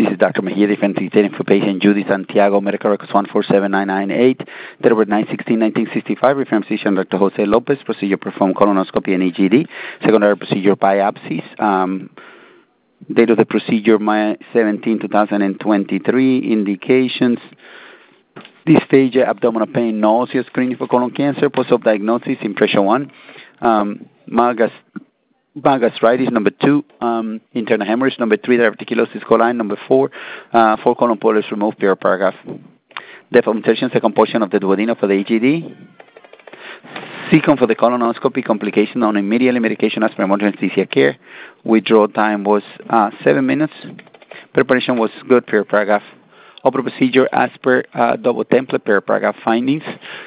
This is Dr. Mejia, defending for patient Judy Santiago, medical records 147998, date of birth 9/16/1965, reference physician Dr. Jose Lopez, procedure performed colonoscopy and EGD, secondary procedure biopsies, date of the procedure May 17, 2023, indications, dysphagia, abdominal pain, nausea, screening for colon cancer, post-op diagnosis, impression 1, gastritis, number 2, internal hemorrhage, number 3, diverticulosis coli, number 4, 4 colon polyps removed, per paragraph. Deformation, second portion of the duodenum for the EGD. Second for the colonoscopy, complication on immediately medication as per emergency anesthesia care. Withdrawal time was 7 minutes. Preparation was good, per paragraph. Opera procedure as per double template, per paragraph. Findings.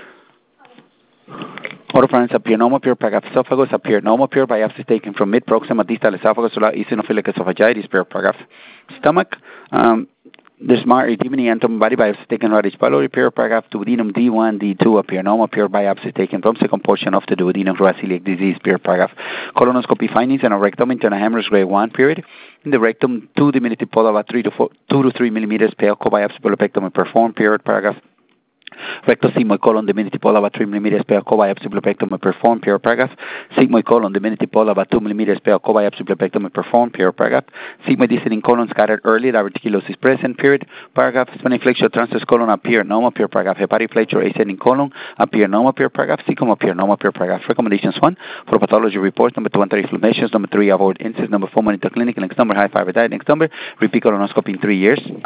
Oropharynx appear normal, pure paragraph. Esophagus appear normal, pure biopsy taken from mid-proximal distal esophagus or eosinophilic esophagitis, pure paragraph. Stomach, there's mild erythema and body biopsy taken right H. pylori, pure paragraph. Duodenum D1, D2 appear normal, pure biopsy taken from second portion of the duodenum through celiac disease, pure paragraph. Colonoscopy findings and a rectum internal hemorrhage grade 1 period. In the rectum, 2 diminutive polyp about 2 to 3 millimeters, pale co-biopsy polypectomy performed, period, paragraph. Rectal sigmoid colon diminutive polyp about 3 millimeters, pale co-biopsy polypectomy performed, period, paragraph. Sigmoid colon diminutive polyp about 2 millimeters, pale co-biopsy polypectomy performed, period, paragraph. Sigmoid descending colon scattered early, diverticulosis present, period, paragraph. Splenic flexure transverse colon appear normal, period, paragraph. Hepatic flexure ascending colon appear normal, period, paragraph. Cecum appear normal, period, paragraph. Recommendations 1 for pathology reports, number 2, anti-inflammations, number 3, avoid incest, number 4, monitor clinical, next number, high fiber diet, next number, repeat colonoscopy in 3 years.